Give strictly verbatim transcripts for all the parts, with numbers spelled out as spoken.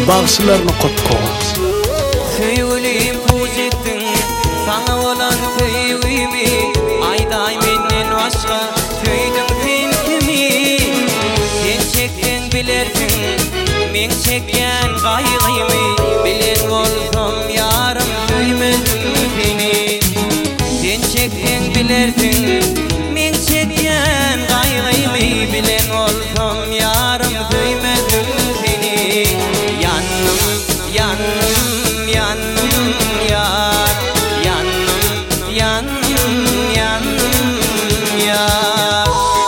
Bağışlarını kutkoğuz. Söyüleyim pujettin sana olan söyüyimi, ayday menden başka söydün sen kimi. Sen çekten bilersin men çekken kaygıyımı, bilen olsam yarım söymedim seni. Sen çekten bilersin men çekken kaygıyımı, bilen olsam yarım söymedim seni. Yandım yandım yandım yar, yandım yandım yandım yar.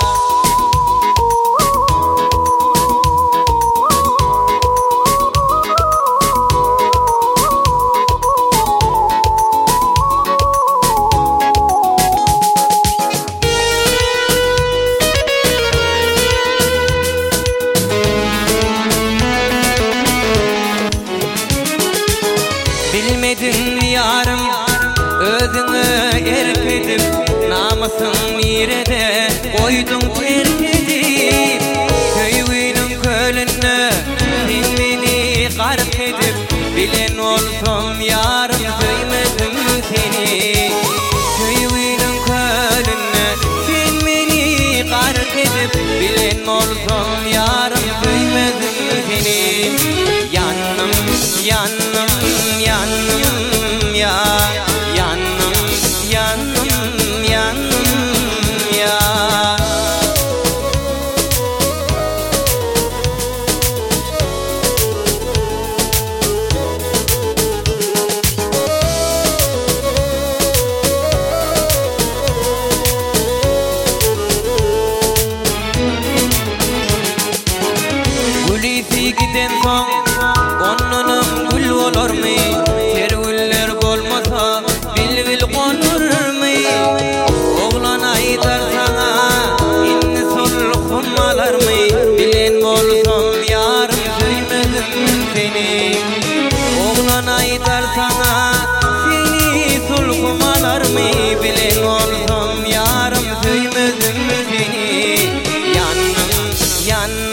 Bilmedin yarım özünü erk edip, namusun mirede koydun terk edip. Köyünün kölünü sen beni gark edip, bilen olsam yarım söymedim seni. Köyünün kölünü sen beni gark edip, bilen olsam yarım söymedim seni. Yandım yandım yandım ya, yandım yandım yandım ya. Gülisi giden son onunum gül olur mu? Tergüller bolmasa bilbil konur mu? Oğlan aytar sana inni sulhum alar mı? Bilen bolsam yarım söymedim seni. Oğlan aytar sana seni sulhum alar mı? Bilen olsam yarım söymedim seni. Yandım yandım